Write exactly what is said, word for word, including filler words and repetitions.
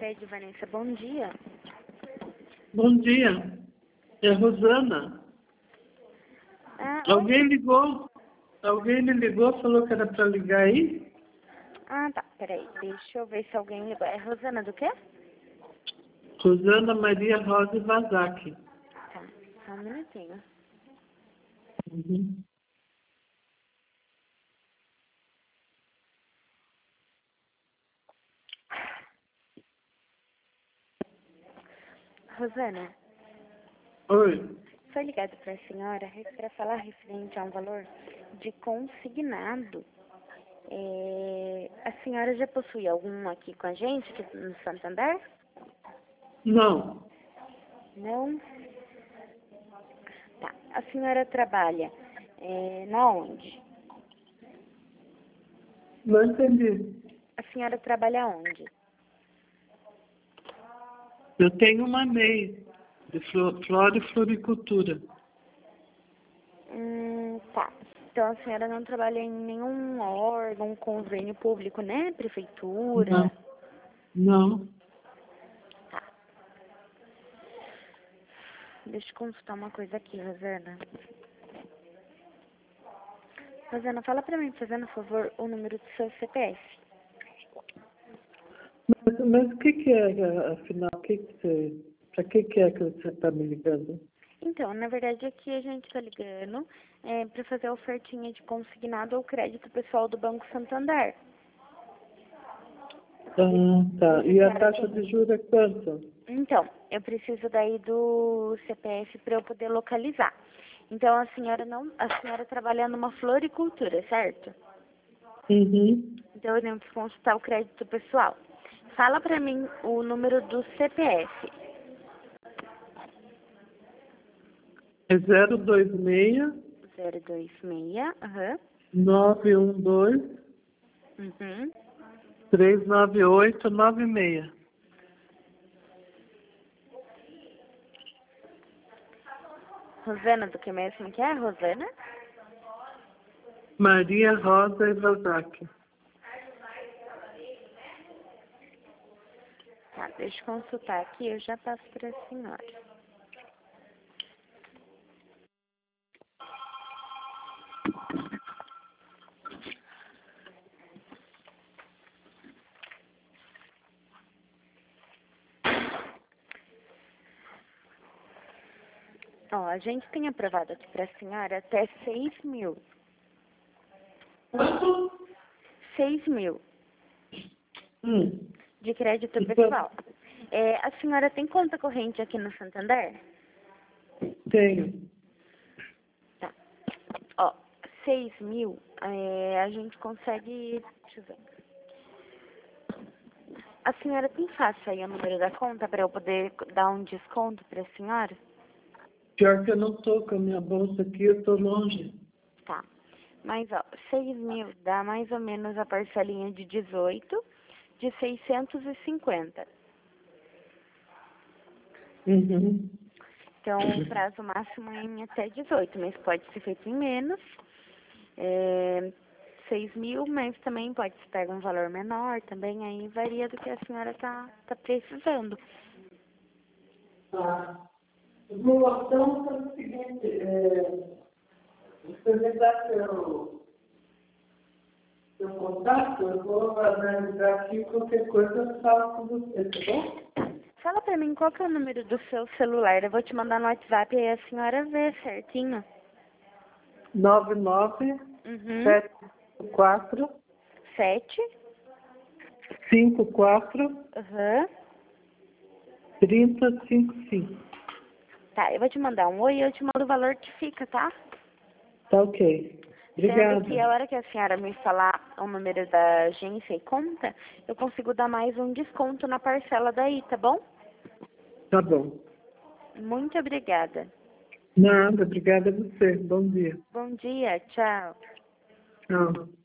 Cicred, Vanessa, bom dia. Bom dia, é Rosana. Ah, Alguém ligou? Alguém me ligou, falou que era para ligar aí? ah, tá, peraí, deixa eu ver se alguém ligou. É Rosana do quê? Rosana Maria Rosa Vazak. Tá, só um minutinho. Uhum. Rosana, Oi. foi ligado para a senhora para falar referente a um valor de consignado. É, a senhora já possui algum aqui com a gente, aqui no Santander? Não, Não? Tá, a senhora trabalha é, na onde? não entendi. A senhora trabalha onde? Eu tenho uma M E I de flo- flora e floricultura. Hum, tá. Então a senhora não trabalha em nenhum órgão, convênio público, né? Prefeitura. Não, não. Tá. Deixa eu consultar uma coisa aqui, Rosana. Rosana, fala pra mim, fazendo favor, o número do seu C P F. Mas, mas o que, que é, afinal, o que que você, para que, que é que você está me ligando? Então, na verdade, aqui a gente tá ligando é, pra fazer a ofertinha de consignado ou crédito pessoal do Banco Santander. Ah, tá. E a Senhora taxa tem- de juros é quanto? Então, eu preciso daí do C P F para eu poder localizar. Então, a senhora não, a senhora trabalha numa floricultura, certo? Uhum. Então, eu tenho que consultar o crédito pessoal. Fala para mim o número do C P F. É zero dois seis zero dois seis, aham, nove um dois uhum. três nove oito nove seis. Rosana, do que mesmo que é, Rosana? Maria Rosa Evazaki. Tá, deixa eu consultar aqui, eu já passo para a senhora. Ó, a gente tem aprovado aqui para a senhora até seis mil. Quanto? seis mil Hum. de crédito Então, pessoal. É, a senhora tem conta corrente aqui no Santander? tenho. Tá. Ó, seis mil, é, a gente consegue... Deixa eu ver. A senhora tem fácil aí o número da conta para eu poder dar um desconto para a senhora? Pior que eu não tô com a minha bolsa aqui, eu tô longe. Tá. Mas, ó, seis mil dá mais ou menos a parcelinha de dezoito, de seiscentos e cinquenta. Uhum. Então, o prazo máximo é em até dezoito, mas pode ser feito em menos. É, seis mil, mas também pode se pegar um valor menor, também aí varia do que a senhora tá, tá precisando. Tá. Vou então fazer o seguinte, é, você me dá seu, seu contato, eu vou analisar aqui qualquer coisa, eu falo com você, tá bom? Fala pra mim qual que é o número do seu celular, eu vou te mandar no WhatsApp e aí a senhora vê certinho. nove nove Uhum. sete quatro Sete. cinco quatro Uhum. três zero cinco cinco. Tá, eu vou te mandar um oi e eu te mando o valor que fica, tá? Tá ok. Sendo que a Obrigada. hora que a senhora me falar o número da agência e conta, eu consigo dar mais um desconto na parcela daí, tá bom? Tá bom. Muito obrigada. Nada, obrigada a você. Bom dia. Bom dia, tchau. Tchau.